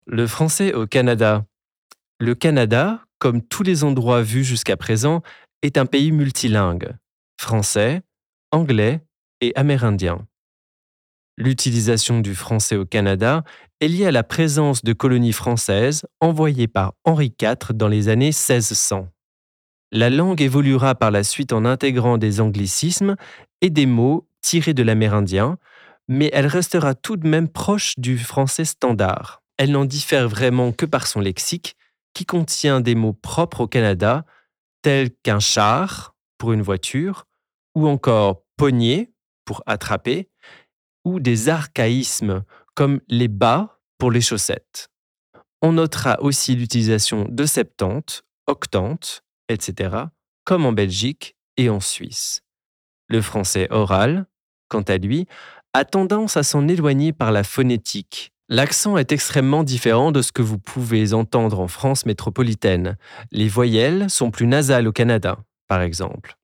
Le français au Canada. Le Canada, comme tous les endroits vus jusqu'à présent, est un pays multilingue. Français, anglais et amérindien. L'utilisation du français au Canada est liée à la présence de colonies françaises envoyées par Henri IV dans les années 1600. La langue évoluera par la suite en intégrant des anglicismes et des mots tirés de l'amérindien, mais elle restera tout de même proche du français standard. Elle n'en diffère vraiment que par son lexique, qui contient des mots propres au Canada, tels qu'un char pour une voiture, ou encore poignée pour attraper, ou des archaïsmes comme les bas pour les chaussettes. On notera aussi l'utilisation de septante, octante, etc., comme en Belgique et en Suisse. Le français oral, quant à lui, a tendance à s'en éloigner par la phonétique. L'accent est extrêmement différent de ce que vous pouvez entendre en France métropolitaine. Les voyelles sont plus nasales au Canada, par exemple.